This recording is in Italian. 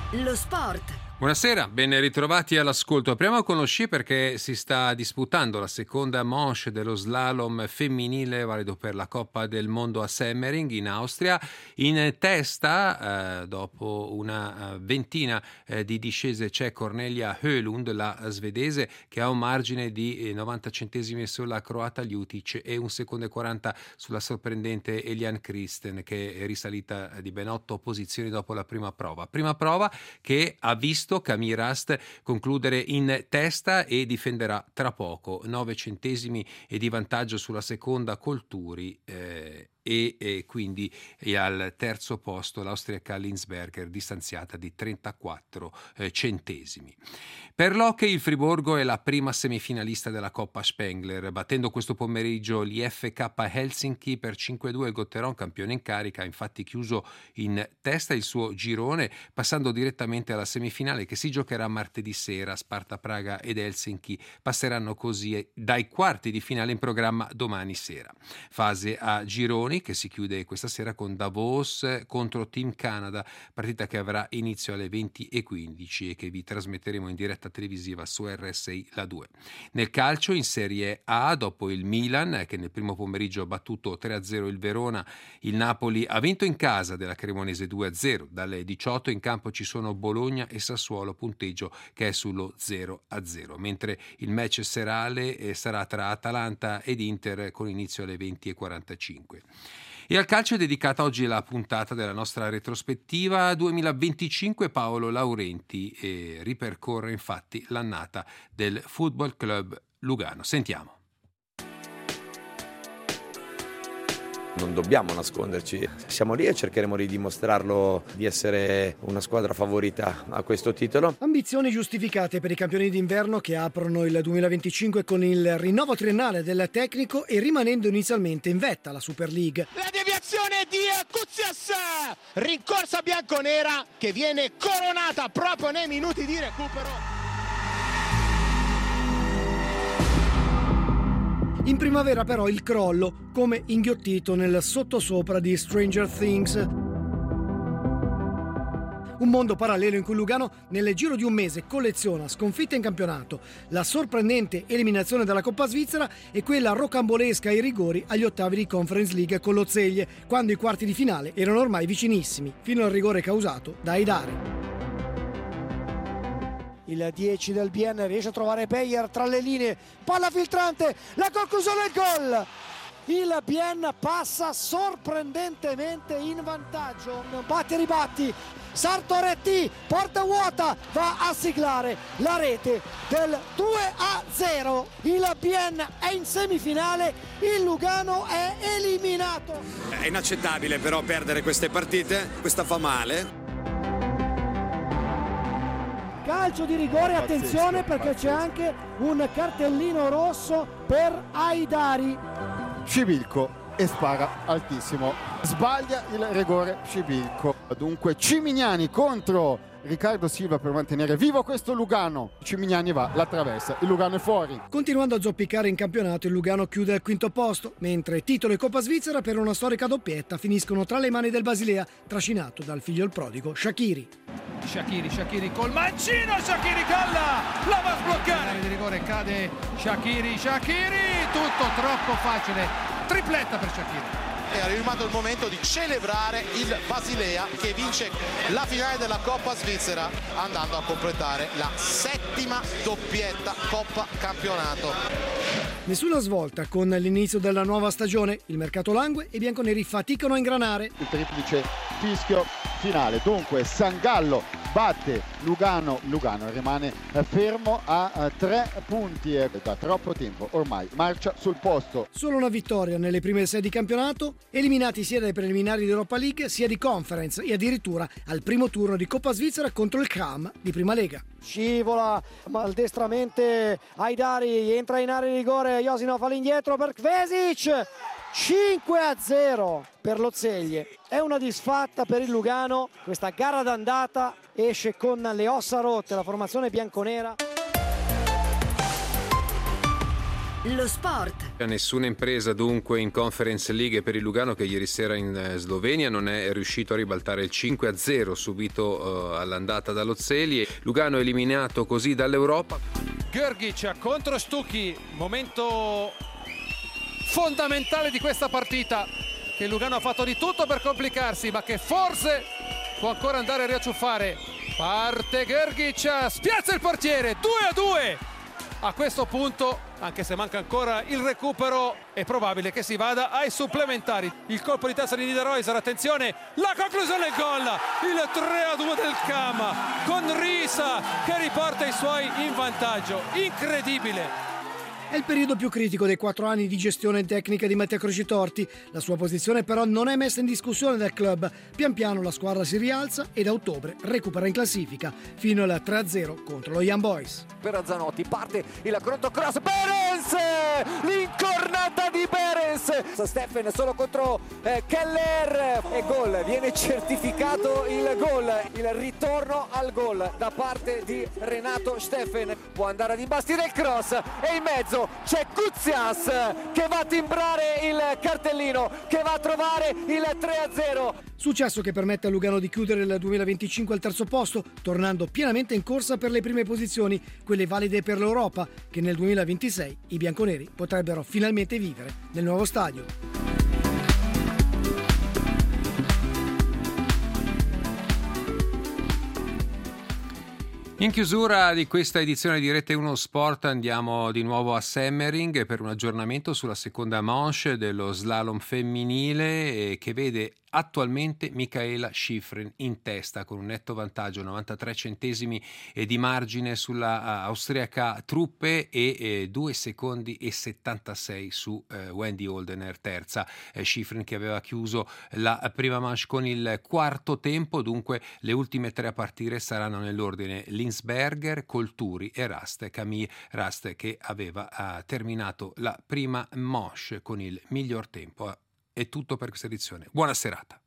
Lo sport. Buonasera, ben ritrovati all'ascolto. Apriamo con lo sci perché si sta disputando la seconda manche dello slalom femminile valido per la Coppa del Mondo a Semmering in Austria. In testa, dopo una ventina di discese, c'è Cornelia Höglund, la svedese, che ha un margine di 90 centesimi sulla croata Ljutic e 1 secondo e 40 sulla sorprendente Eliane Christen, che è risalita di ben 8 posizioni dopo la prima prova. Prima prova che ha visto Camille Rast concludere in testa e difenderà tra poco 9 centesimi e di vantaggio sulla seconda col Turi e quindi è al terzo posto l'austriaca Linsberger, distanziata di 34 centesimi. Per l'hockey il Friburgo è la prima semifinalista della Coppa Spengler, battendo questo pomeriggio l'IFK Helsinki per 5-2. Il Gotteron, campione in carica, ha infatti chiuso in testa il suo girone, passando direttamente alla semifinale che si giocherà martedì sera. Sparta Praga ed Helsinki passeranno così dai quarti di finale in programma domani sera. Fase a gironi che si chiude questa sera con Davos contro Team Canada, partita che avrà inizio alle 20:15 e che vi trasmetteremo in diretta televisiva su RSI La 2. Nel calcio in Serie A, dopo il Milan che nel primo pomeriggio ha battuto 3-0 il Verona, il Napoli ha vinto in casa della Cremonese 2-0. Dalle 18 in campo ci sono Bologna e Sassuolo, punteggio che è sullo 0-0, mentre il match serale sarà tra Atalanta ed Inter con inizio alle 20:45. E al calcio è dedicata oggi la puntata della nostra retrospettiva 2025. Paolo Laurenti ripercorre infatti l'annata del Football Club Lugano. Sentiamo. Non dobbiamo nasconderci, siamo lì e cercheremo di dimostrarlo di essere una squadra favorita a questo titolo. Ambizioni giustificate per i campioni d'inverno che aprono il 2025 con il rinnovo triennale del tecnico e rimanendo inizialmente in vetta alla Super League. La deviazione di Kuzias, rincorsa bianconera che viene coronata proprio nei minuti di recupero. In primavera però il crollo, come inghiottito nel sottosopra di Stranger Things. Un mondo parallelo in cui Lugano nel giro di un mese colleziona sconfitte in campionato, la sorprendente eliminazione dalla Coppa Svizzera e quella rocambolesca ai rigori agli ottavi di Conference League con l'Ozeglie, quando i quarti di finale erano ormai vicinissimi, fino al rigore causato da Aidari. Il 10 del BN riesce a trovare Beyer tra le linee, palla filtrante, la conclusione del gol. Il BN passa sorprendentemente in vantaggio, batti e ribatti, Sartoretti, porta vuota, va a siglare la rete del 2-0. Il BN è in semifinale, il Lugano è eliminato. È inaccettabile però perdere queste partite, questa fa male. Calcio di rigore, attenzione perché c'è anche un cartellino rosso per Aidari. Scibilco e spara altissimo, sbaglia il rigore Scibilco. Dunque Cimignani contro Riccardo Silva per mantenere vivo questo Lugano. Cimignani va, la traversa, il Lugano è fuori. Continuando a zoppicare in campionato, il Lugano chiude al quinto posto, mentre titolo e Coppa Svizzera per una storica doppietta finiscono tra le mani del Basilea, trascinato dal figlio il prodigo Shaqiri. Shaqiri col mancino, Shaqiri galla, la va a sbloccare. Di rigore cade Shaqiri, tutto troppo facile, tripletta per Shaqiri. È arrivato il momento di celebrare il Basilea che vince la finale della Coppa Svizzera andando a completare la 7ª doppietta Coppa Campionato. Nessuna svolta con l'inizio della nuova stagione, il mercato langue e i bianconeri faticano a ingranare. Il triplice fischio finale, dunque Sangallo batte Lugano rimane fermo a 3 punti da troppo tempo, ormai marcia sul posto. Solo una vittoria nelle prime 6 di campionato, eliminati sia dai preliminari di Europa League sia di Conference e addirittura al primo turno di Coppa Svizzera contro il Cram di Prima Lega. Scivola maldestramente Aidari, entra in area di rigore, Josinov all'indietro per Kvesic. 5-0 per l'Ozeglie, è una disfatta per il Lugano, questa gara d'andata esce con le ossa rotte la formazione bianconera. Lo sport. Nessuna impresa dunque in Conference League per il Lugano, che ieri sera in Slovenia non è riuscito a ribaltare il 5-0 subito all'andata dallo Zeli. Lugano eliminato così dall'Europa. Grgić contro Stucchi, momento fondamentale di questa partita, che Lugano ha fatto di tutto per complicarsi, ma che forse può ancora andare a riacciuffare. Parte Grgić, spiazza il portiere, 2-2. A questo punto, anche se manca ancora il recupero, è probabile che si vada ai supplementari. Il colpo di testa di Niederreuther, attenzione, la conclusione del gol, il 3-2 del Kama, con Risa che riporta i suoi in vantaggio. Incredibile! È il periodo più critico dei 4 anni di gestione tecnica di Matteo Crocitorti. La sua posizione però non è messa in discussione dal club. Pian piano la squadra si rialza e da ottobre recupera in classifica fino al 3-0 contro lo Young Boys. Per Zanotti parte il conto cross, Behrens, l'incornata di Behrens, Steffen solo contro Keller e gol, viene certificato il gol, il ritorno al gol da parte di Renato Steffen. Può andare ad imbastire il cross e in mezzo c'è Kuzias che va a timbrare il cartellino, che va a trovare il 3-0. Successo che permette a Lugano di chiudere il 2025 al terzo posto, tornando pienamente in corsa per le prime posizioni, quelle valide per l'Europa, che nel 2026 i bianconeri potrebbero finalmente vivere nel nuovo stadio. In chiusura di questa edizione di Rete 1 Sport andiamo di nuovo a Semmering per un aggiornamento sulla seconda manche dello slalom femminile, che vede attualmente Michaela Schifrin in testa con un netto vantaggio 93 centesimi di margine sulla austriaca Truppe e 2 secondi e 76 su Wendy Holdener terza. Schifrin che aveva chiuso la prima manche con il quarto tempo, dunque le ultime 3 a partire saranno nell'ordine Linsberger, Colturi e Rast. Camille Rast che aveva terminato la prima manche con il miglior tempo. È tutto per questa edizione. Buona serata.